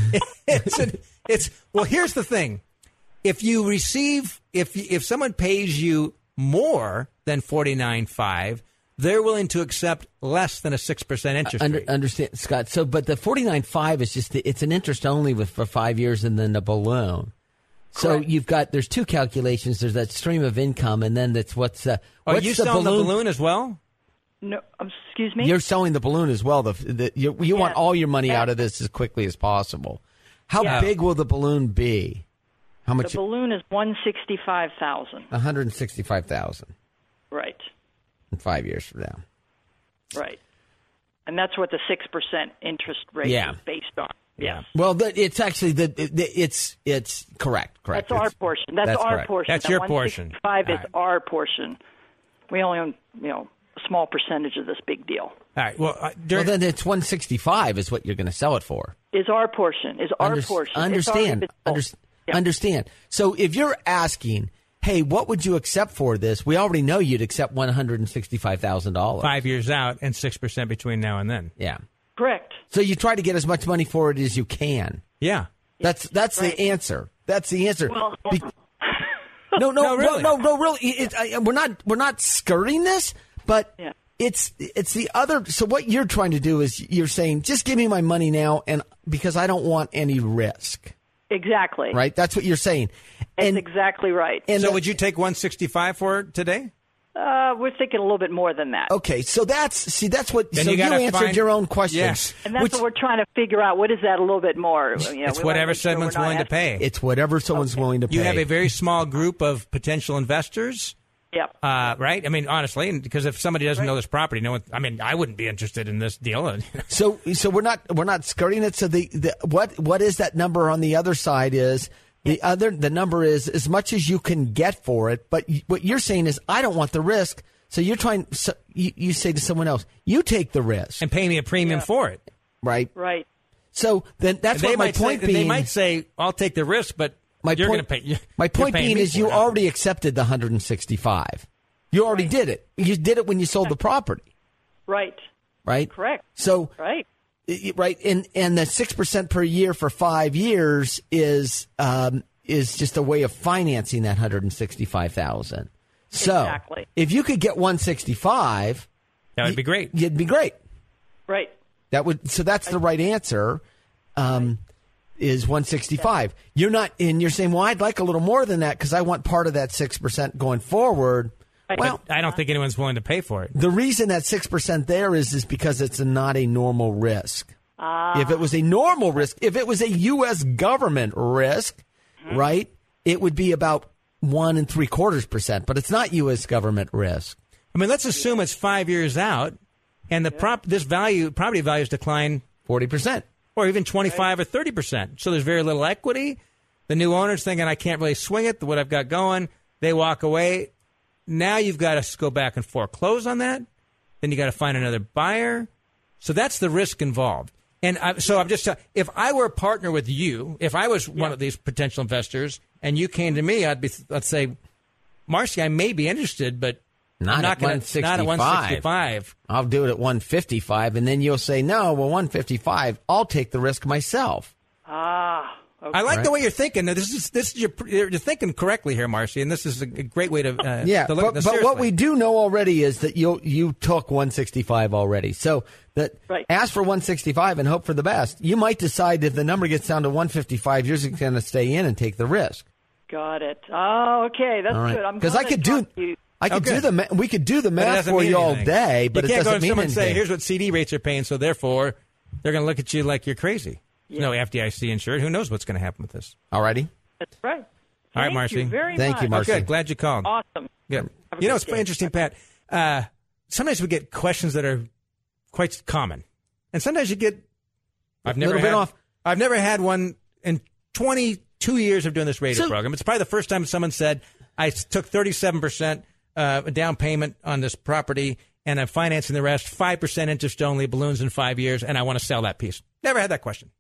it's an, it's well. Here's the thing: if you receive if if someone pays you more than forty nine five, they're willing to accept less than a six percent interest Under, rate. understand, Scott. So, but the forty nine five is just the, it's an interest only with for five years and then the balloon. So Correct. you've got there's two calculations. There's that stream of income, and then that's what's uh, Are what's you the selling balloon? the balloon as well? No. Um, excuse me. You're selling the balloon as well. The, the you, you want Yes. all your money Yes. out of this as quickly as possible. How Yeah. big will the balloon be? How the much? balloon is one sixty five thousand. One hundred sixty five thousand Right. in five years from now. Right. And that's what the six percent interest rate Yeah. is based on. Yes. Well, the, it's actually the, the it's it's correct. Correct. That's our It's- portion. That's, that's our correct. portion. That's The your portion. Five is All right. our portion. We only own, you know, a small percentage of this big deal. All right. Well, uh, Well, during, then it's one sixty five is what you're going to sell it for. Is our portion. Is our Under- portion. Understand. It's already Under- been sold. Yeah. Understand. So if you're asking, hey, what would you accept for this? We already know you'd accept one hundred sixty five thousand dollars. five years out and six percent between now and then. Yeah. Correct. So you try to get as much money for it as you can. Yeah. That's that's Right. the answer. That's the answer. Well, Be- no, no, No, no, really. no, no, really. It, I, we're not we're not skirting this, but Yeah. it's it's the other. So what you're trying to do is you're saying, just give me my money now, and because I don't want any risk, Exactly. right? That's what you're saying. That's And exactly right. and So the- would you take one sixty five for it today? Uh, we're thinking a little bit more than that. okay, so that's see that's what. Then so you you, gotta answered find- your own question. Yes. And that's which- what we're trying to figure out. What is that a little bit more? You know, It's we wanna whatever make sure we're someone's not willing to asking- pay. It's whatever someone's willing to pay. You have a very small group of potential investors, Yep. uh, right? I mean, honestly, and because if somebody doesn't know this property, no one, I mean, I wouldn't be interested in this deal. So so we're not we're not skirting it. So the, the what what is that number on the other side is the other the number is as much as you can get for it. But y- what you're saying is I don't want the risk. So you're trying. So you, you say to someone else, you take the risk, and pay me a premium for it. right? Right. So then that's they what my might point say, being. They might say, "I'll take the risk," but my you're point, going to pay. my you're point paying being me is for you it. already accepted the one hundred sixty-five. You already did it. You did it when you sold the property, Right. right? Correct. So Right. I- right, and and the six percent per year for five years is um, is just a way of financing that hundred and sixty five thousand. So Exactly. if you could get one sixty five, That would be great. You'd be great. Right. That would so that's the right answer. Um, is one sixty five. You're not, and you're saying, well, I'd like a little more than that because I want part of that six percent going forward. Well, I don't think anyone's willing to pay for it. the reason that six percent there is is because it's a, not a normal risk. If it was a normal risk, if it was a U S government risk, right, it would be about one and three quarters percent. But it's not U S government risk. I mean, let's assume it's five years out, and the prop this value property values decline forty percent. Or even twenty-five or thirty percent. So there's very little equity. The new owner's thinking, I can't really swing it, what I've got going. They walk away. Now you've got to go back and foreclose on that. Then you got to find another buyer. So that's the risk involved. And I, so I'm just, if I were a partner with you, if I was one yeah. of these potential investors, and you came to me, I'd be, let's say, Marcy, I may be interested, but not, I'm not at gonna, one sixty-five. Not at one sixty-five. I'll do it at one fifty-five, and then you'll say, no, well, one fifty-five, I'll take the risk myself. Ah, okay. I like right. the way you're thinking. Now, This is this is your, you're thinking correctly here, Marcy, and this is a great way to uh, yeah. to look but, at this but seriously. what we do know already is that you you took one sixty-five already. So that right. ask for one sixty-five and hope for the best. You might decide if the number gets down to one fifty-five, you're just going to stay in and take the risk. Got it. Oh, okay, that's All right. good. I'm Because I could do. You. I could Okay. do the ma- we could do the But it math doesn't for mean you all anything. day, but you it can't doesn't go to mean someone and say, anything. here's what C D rates are paying, so therefore they're going to look at you like you're crazy. Yeah. No F D I C insured. Who knows what's going to happen with this? Alrighty. That's right. All right, Thank Marcy. You very Thank much. you, Marcy. Oh, good. Glad you called. Awesome. Good. Have a You know, great it's day. interesting, Pat. Uh, sometimes we get questions that are quite common, and sometimes you get. I've never Little bit had. off. I've never had one in twenty-two years of doing this radio So- program. It's probably the first time someone said I took thirty-seven percent uh, down payment on this property, and I'm financing the rest, five percent interest only, balloons in five years, and I want to sell that piece. Never had that question.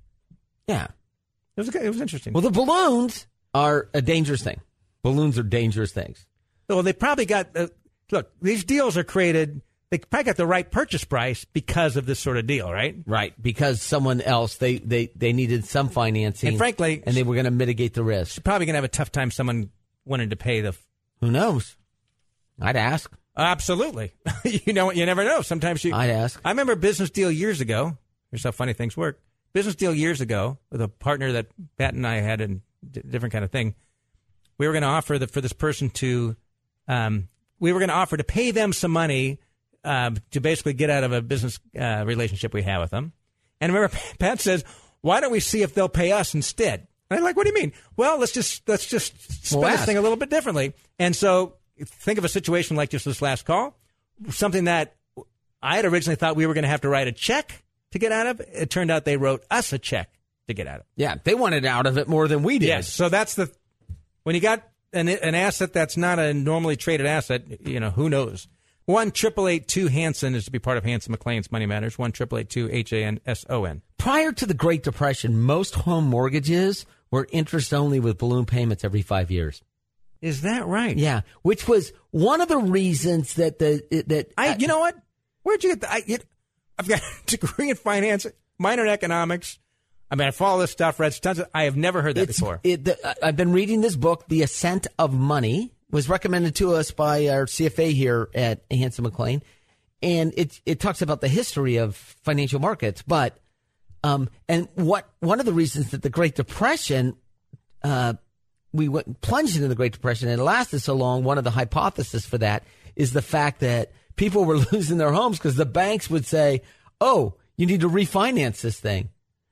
Yeah. It was it was interesting. Well, the balloons are a dangerous thing. Balloons are dangerous things. Well, they probably got, uh, look, these deals are created, they probably got the right purchase price because of this sort of deal, right? Right, because someone else, they, they, they needed some financing. And frankly, and they were going to mitigate the risk. You're probably going to have a tough time someone wanting to pay the. Who knows? I'd ask. Absolutely. You know, you never know. Sometimes you. I'd ask. I remember a business deal years ago. Here's how funny things work. Business deal years ago with a partner that Pat and I had a d- different kind of thing. We were going to offer the, for this person to, um, we were going to offer to pay them some money um, to basically get out of a business uh, relationship we have with them. And I remember Pat says, "Why don't we see if they'll pay us instead?" And I'm like, "What do you mean?" Well, let's just let's just spin Well, this ask. thing a little bit differently. And so think of a situation like just this last call, something that I had originally thought we were going to have to write a check to get out of. It turned out they wrote us a check to get out of. Yeah, they wanted out of it more than we did. Yes, so that's the when you got an an asset that's not a normally traded asset, you know, who knows? One triple eight two Hanson is to be part of Hanson McLean's Money Matters. One triple eight two H A N S O N. Prior to the Great Depression, most home mortgages were interest only with balloon payments every five years. Is that right? Yeah, which was one of the reasons that the that I you know what? Where'd you get the? I, it, I've got a degree in finance, minor in economics. I mean, I follow this stuff, read tons of. I have never heard that it's, before. It, the, I've been reading this book, The Ascent of Money, was recommended to us by our C F A here at Hanson McLean, and it it talks about the history of financial markets. But um, and what one of the reasons that the Great Depression, uh, we went plunged into the Great Depression and it lasted so long. One of the hypotheses for that is the fact that people were losing their homes because the banks would say, "Oh, you need to refinance this thing."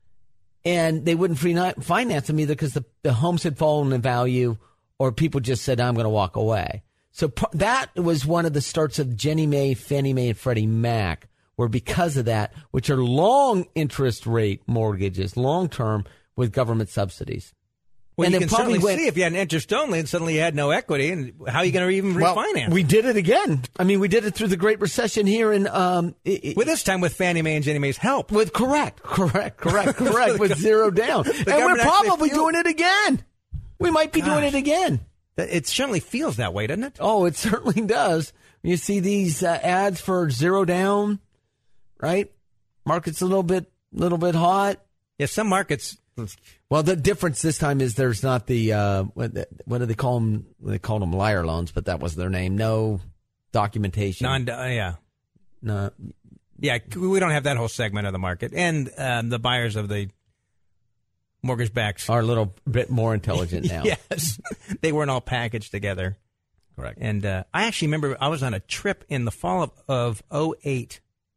And they wouldn't free finance them either because the, the homes had fallen in value or people just said, I'm going to walk away. So pr- that was one of the starts of Ginnie Mae, Fannie Mae, and Freddie Mac, where because of that, which are long interest rate mortgages, long term with government subsidies. Well, and you then can probably certainly went- see if you had an interest only and suddenly you had no equity, and how are you going to even Well, refinance? we did it again. I mean, we did it through the Great Recession here in um, it, With this time with Fannie Mae and Ginnie Mae's help. with correct, correct, correct, correct, with zero down, and we're government actually probably feel- doing it again. We might be doing Gosh. it again. It certainly feels that way, doesn't it? Oh, it certainly does. You see these uh, ads for zero down, right? Market's a little bit, little bit hot. Yeah, some markets. Well, the difference this time is there's not the uh, what, what do they call them? They called them liar loans, but that was their name. No documentation. Non, uh, yeah, no. yeah. We don't have that whole segment of the market, and um, the buyers of the mortgage backs Are a little bit more intelligent now. yes, they weren't all packaged together. Correct. And uh, I actually remember I was on a trip in the fall of of oh eight.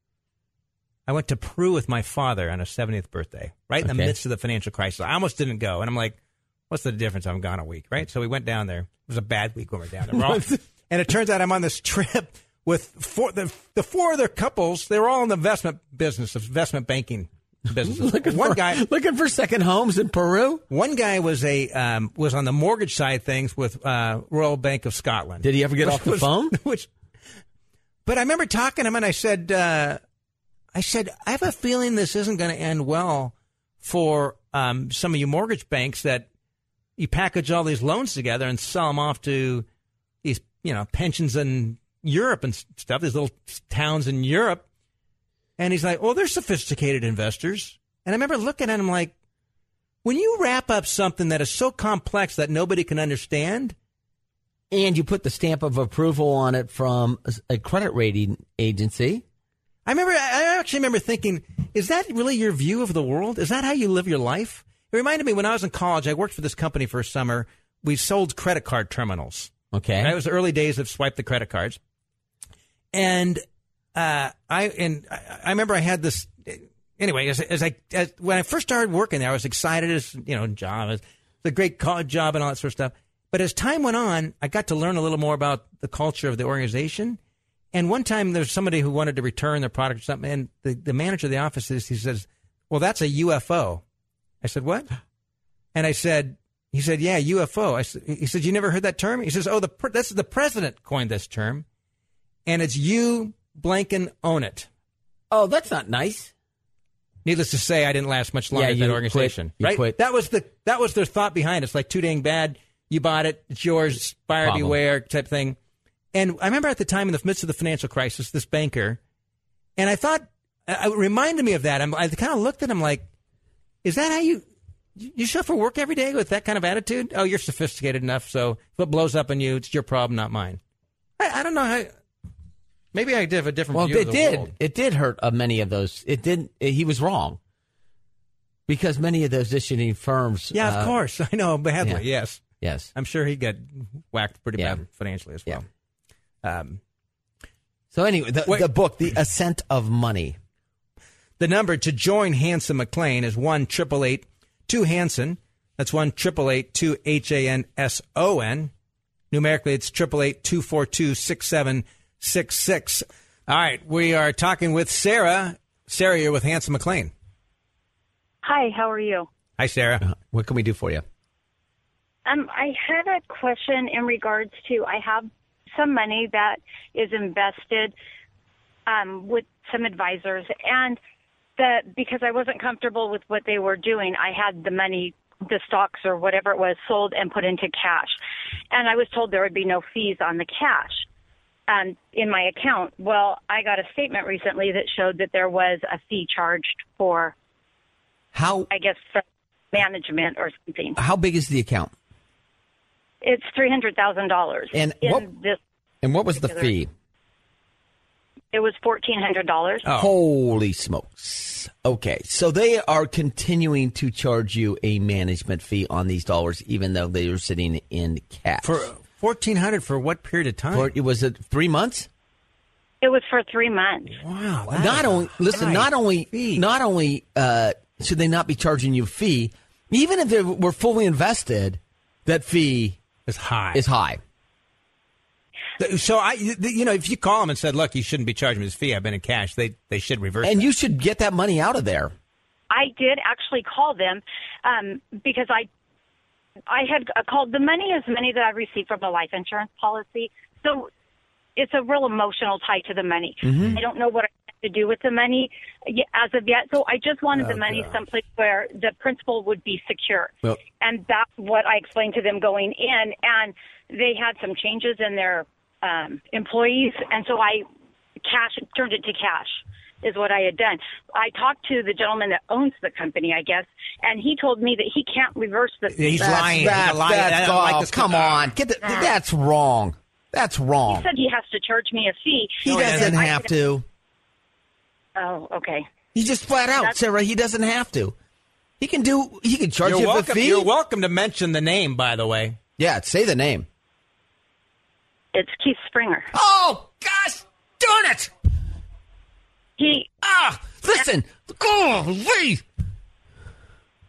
I went to Peru with my father on his seventieth birthday, right in the Okay. midst of the financial crisis. I almost didn't go, and I'm like, "What's the difference? I'm gone a week, right?" So we went down there. It was a bad week when we were down there. We're all- and it turns out I'm on this trip with four, the the four other couples. They were all in the investment business, investment banking business. looking one for, guy looking for second homes in Peru. One guy was a um, was on the mortgage side of things with uh, Royal Bank of Scotland. Did he ever get which off the was, phone? Which, but I remember talking to him, and I said, uh, I said, I have a feeling this isn't going to end well for um, some of you mortgage banks that you package all these loans together and sell them off to these, you know, pensions in Europe and stuff, these little towns in Europe. And he's like, well, they're sophisticated investors. And I remember looking at him like, when you wrap up something that is so complex that nobody can understand, and you put the stamp of approval on it from a credit rating agency. I remember, I actually remember thinking, is that really your view of the world? Is that how you live your life? It reminded me when I was in college, I worked for this company for a summer. We sold credit card terminals. Okay. Right? It was the early days of swipe the credit cards. And uh, I and I, I remember I had this, anyway, as, as I as, when I first started working there, I was excited as, you know, job. It was a great college job and all that sort of stuff. But as time went on, I got to learn a little more about the culture of the organization. And one time there's somebody who wanted to return their product or something, and the, the manager of the office, is, he says, well, that's a U F O. I said, what? And I said, he said, yeah, U F O. I said, he said, you never heard that term? He says, oh, the this is the president coined this term, and it's you blanking own it. Oh, that's not nice. Needless to say, I didn't last much longer yeah, at that organization. Quit. You right? quit. That was the that was their thought behind it. It's like too dang bad. You bought it. It's yours. Buyer Problem. beware type thing. And I remember at the time in the midst of the financial crisis, this banker, and I thought, it reminded me of that. I'm, I kind of looked at him like, is that how you, you show up for work every day with that kind of attitude? Oh, you're sophisticated enough, so if it blows up on you, it's your problem, not mine. I, I don't know how, maybe I did have a different well, view it of the did. world. It did hurt uh, many of those. It didn't, he was wrong. Because many of those issuing firms. Yeah, of uh, course. I know, badly, yeah. yes. Yes. I'm sure he got whacked pretty Yeah. bad financially as well. Yeah. Um, So anyway, the, Wait. the book, The Ascent of Money. the number to join Hanson McClain is one triple eight two Hanson. That's one triple eight two H A N S O N. Numerically, it's triple eight two four two six seven six six. All right, we are talking with Sarah. Sarah, you're with Hanson McClain. Hi, how are you? Hi, Sarah. What can we do for you? Um, I had a question in regards to I have some money that is invested um, with some advisors, and the because I wasn't comfortable with what they were doing, I had the money, the stocks or whatever it was, sold and put into cash, and I was told there would be no fees on the cash um, in my account. Well, I got a statement recently that showed that there was a fee charged for, How I guess, for management or something. how big is the account? It's three hundred thousand dollars. And in what- this, And what was the particular- fee? It was fourteen hundred dollars. Oh. Holy smokes. Okay. So they are continuing to charge you a management fee on these dollars, even though they are sitting in cash. For fourteen hundred dollars for what period of time? For- it was it three months? It was for three months. wow. that Not is only a listen, high not only fee. not only uh, should they not be charging you a fee, even if they were fully invested, that fee It's high. is high. So I, you know, if you call them and said, "Look, you shouldn't be charging me this fee. I've been in cash," they they should reverse. And that. you should get that money out of there. I did actually call them um, because I I had called. The money is money that I received from the life insurance policy, so it's a real emotional tie to the money. Mm-hmm. I don't know what I have to do with the money as of yet, so I just wanted the Oh, money gosh. someplace where the principal would be secure. Well- And that's what I explained to them going in, and they had some changes in their um, employees, and so I cash turned it to cash is what I had done. I talked to the gentleman that owns the company, I guess, and he told me that he can't reverse the He's That's- lying. He's That's, a liar. I that's, don't like oh, this come guy. on. Get the, that's wrong. That's He wrong. said he has to charge me a fee. He No, he doesn't doesn't. have to. Oh, okay. He just flat out, That's- Sarah. He doesn't have to. He can do. He can charge You're you welcome. a fee. You're welcome to mention the name, by the way. Yeah, say the name. It's Keith Springer. Oh gosh, darn it! He Ah, listen. Golly,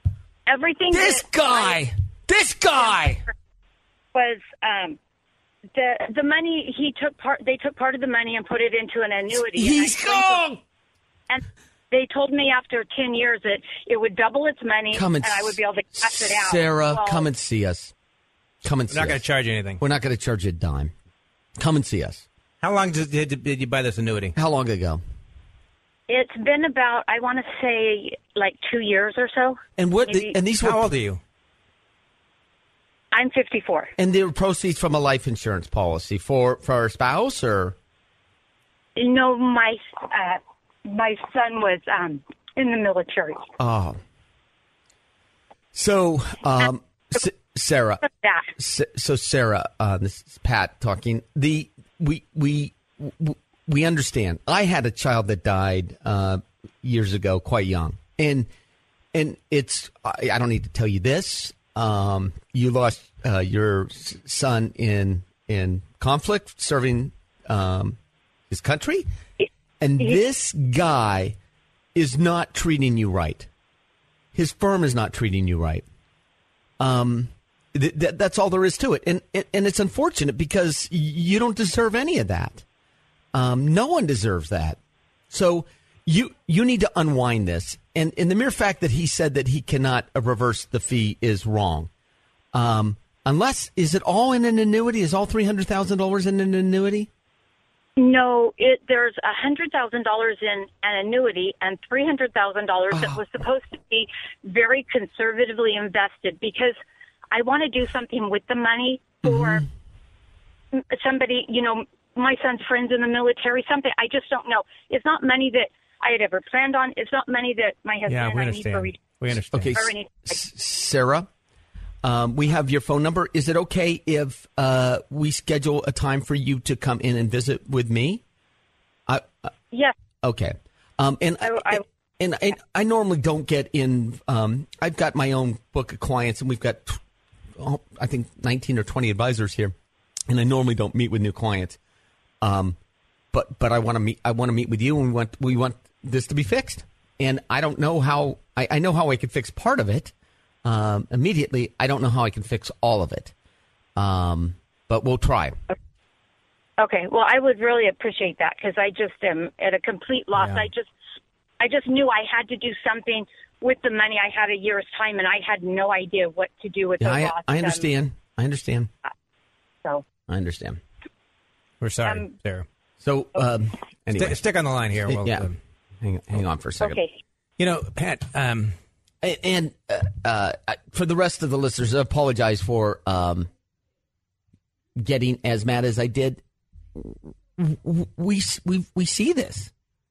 everything this that guy. This guy. was um, the the money he took part. They took part of the money and put it into an annuity. He's gone. And they told me after ten years that it would double its money, come and, and I would be able to cash it out. Sarah, well, come and see us. Come and We're see not going us. to charge you anything. We're not going to charge you a dime. Come and see us. How long did, did, did you buy this annuity? How long ago? It's been about, I want to say, like two years or so. And what? Maybe. The, and these were, How old are you? I'm fifty-four. And they were proceeds from a life insurance policy for for our spouse, or No, my uh, my son was um, in the military. oh. So, um, S- Sarah. That. S- So, Sarah, uh, this is Pat talking. The we we we understand. I had a child that died uh, years ago, quite young, and and it's I, I don't need to tell you this. Um, you lost uh, your s- son in in conflict, serving um, his country, and this guy is not treating you right. His firm is not treating you right. Um, th- th- that's all there is to it, and, and and it's unfortunate because you don't deserve any of that. Um, no one deserves that. So you you need to unwind this. And, and the mere fact that he said that he cannot uh, reverse the fee is wrong. Um, unless, is it all in an annuity? Is all three hundred thousand dollars in an annuity? No, it there's a hundred thousand dollars in an annuity and three hundred thousand dollars Oh. that was supposed to be very conservatively invested because I want to do something with the money for Mm-hmm. somebody. You know, my son's friends in the military. Something I just don't know. It's not money that I had ever planned on. It's not money that my husband Yeah, and we I need for understand. retirement. We understand. Okay, Or any- S- Sarah, um, we have your phone number. Is it okay if uh, we schedule a time for you to come in and visit with me? I, uh, Yes. okay. Um, and I- I- and I, I normally don't get in. Um, I've got my own book of clients, and we've got, oh, I think, nineteen or twenty advisors here, and I normally don't meet with new clients. Um, but but I want to meet. I want to meet with you, and we want we want this to be fixed. And I don't know how. I, I know how I can fix part of it um, immediately. I don't know how I can fix all of it. Um, but we'll try. Okay. Well, I would really appreciate that because I just am at a complete loss. Yeah. I just, I just knew I had to do something with the money. I had a year's time, and I had no idea what to do with Yeah, the I, loss. I understand. I understand. Um, so I understand. We're sorry, Um, Sarah. So um, anyway, St- stick on the line here. We'll, yeah. um, hang, hang on for a second. okay. you know, Pat, um, And, and uh, uh, for the rest of the listeners, I apologize for um, getting as mad as I did. We we we see this.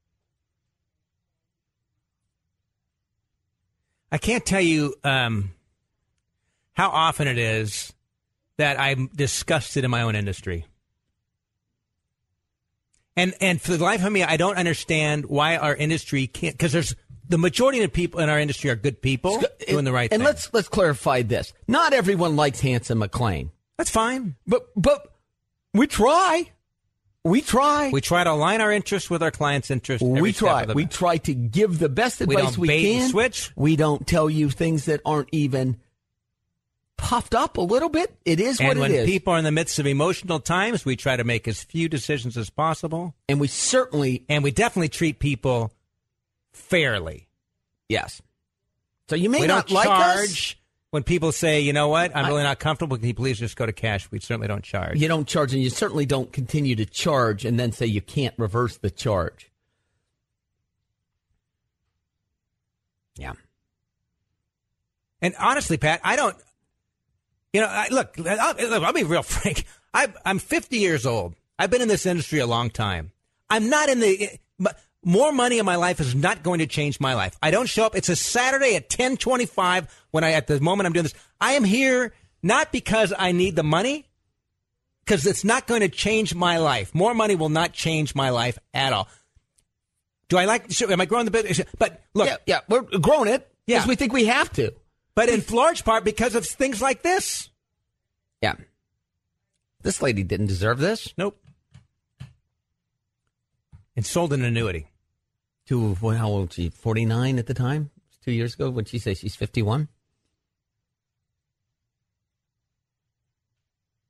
I can't tell you um, how often it is that I'm disgusted in my own industry. And and for the life of me, I don't understand why our industry can't, because there's the majority of the people in our industry are good people doing the right and thing. let's let's clarify this. Not everyone likes Hanson McLean, That's fine. but but we try. We try. We try to align our interests with our clients' interests. every We step try. of the We way. try to give the best We advice don't we bait and can. switch. We don't tell you things that aren't even puffed up a little bit. It is And what when it is. people are in the midst of emotional times, we try to make as few decisions as possible. And we certainly, And we definitely treat people fairly. yes. So you may we not don't like charge us. when people say, you know what, I'm I- really not comfortable. Can you please just go to cash? We certainly don't charge. You don't charge, and you certainly don't continue to charge and then say you can't reverse the charge. Yeah. And honestly, Pat, I don't, you know, I, look, I'll, look, I'll be real frank. I, I'm fifty years old. I've been in this industry a long time. I'm not in the, but more money in my life is not going to change my life. I don't show up. It's a Saturday at ten twenty-five when I, at the moment I'm doing this. I am here not because I need the money, because it's not going to change my life. More money will not change my life at all. Do I like, am I growing the business? But look, Yeah, yeah, we're growing it because Yeah. we think we have to. but in large part because of things like this. Yeah. This lady didn't deserve this. Nope. And sold an annuity. To, well, how old was she? forty-nine at the time? Two years ago? What'd she say? She's fifty-one?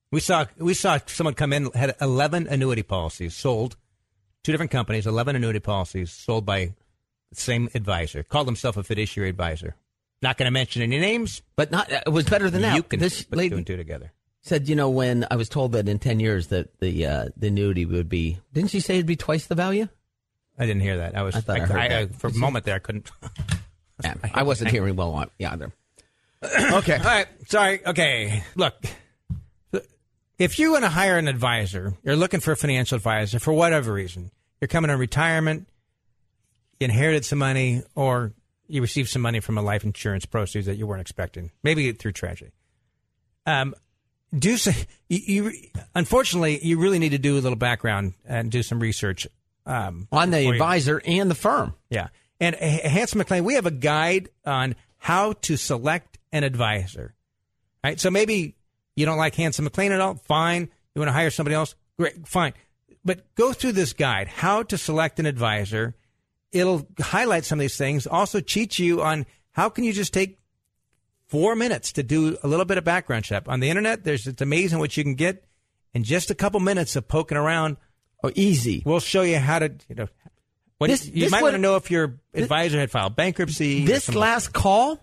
We saw we saw someone come in, had eleven annuity policies sold, two different companies, eleven annuity policies sold by the same advisor. Called himself a fiduciary advisor. Not going to mention any names, but not. It was better than that. You can this put lady two and two together. Said, you know, when I was told that in ten years that the uh, the annuity would be, didn't she say it'd be twice the value? I didn't hear that. I was I thought I, I, heard I, that. I, for a moment there, I couldn't. Yeah, I wasn't hearing well on either. Okay. All right. Sorry. Okay. Look, if you want to hire an advisor, you're looking for a financial advisor for whatever reason, you're coming on retirement, you inherited some money, or you received some money from a life insurance proceeds that you weren't expecting, maybe through tragedy. Um, do say you, you unfortunately you really need to do a little background and do some research um, on the you- advisor and the firm. Yeah. And uh, Hanson McLean, we have a guide on how to select an advisor. Right? So maybe you don't like Hanson McLean at all. Fine. You want to hire somebody else? Great. Fine. But go through this guide, how to select an advisor. It'll highlight some of these things. Also teach you on how can you just take four minutes to do a little bit of background check. On the internet, there's it's amazing what you can get in just a couple minutes of poking around. Oh, easy. We'll show you how to, you know, What, This- you this might would- want to know if your advisor had filed bankruptcy. or This something. last call,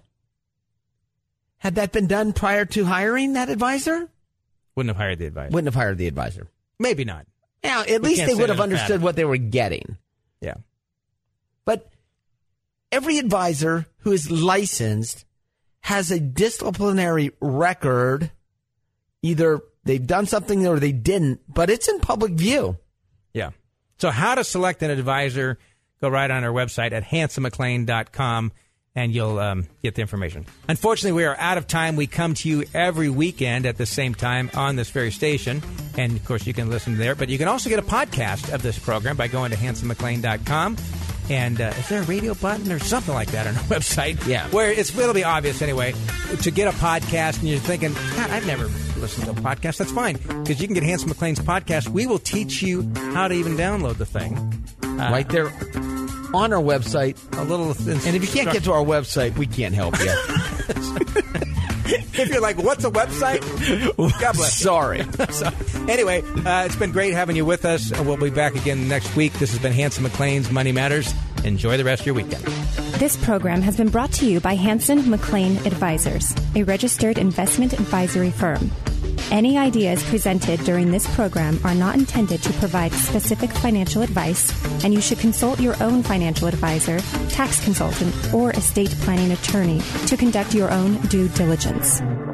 had that been done prior to hiring that advisor? Wouldn't have hired the advisor. Wouldn't have hired the advisor. Maybe not. Now, at We least can't they say would have that understood emphatically. what they were getting. Yeah. But every advisor who is licensed has a disciplinary record. Either they've done something or they didn't, but it's in public view. Yeah. So how to select an advisor, go right on our website at hanson mclean dot com, and you'll um, get the information. Unfortunately, we are out of time. We come to you every weekend at the same time on this very station. And, of course, you can listen there. But you can also get a podcast of this program by going to hanson mclean dot com. And uh, is there a radio button or something like that on our website? Yeah. Where it's, it'll be obvious anyway to get a podcast and you're thinking, God, I've never listened to a podcast. That's fine because you can get Hanson McLean's podcast. We will teach you how to even download the thing. Uh, right there on our website. A little. And if you can't get to our website, we can't help you. If you're like, what's a website? God bless. Sorry. So, anyway, uh, it's been great having you with us. We'll be back again next week. This has been Hanson McLean's Money Matters. Enjoy the rest of your weekend. This program has been brought to you by Hanson McLean Advisors, a registered investment advisory firm. Any ideas presented during this program are not intended to provide specific financial advice, and you should consult your own financial advisor, tax consultant, or estate planning attorney to conduct your own due diligence.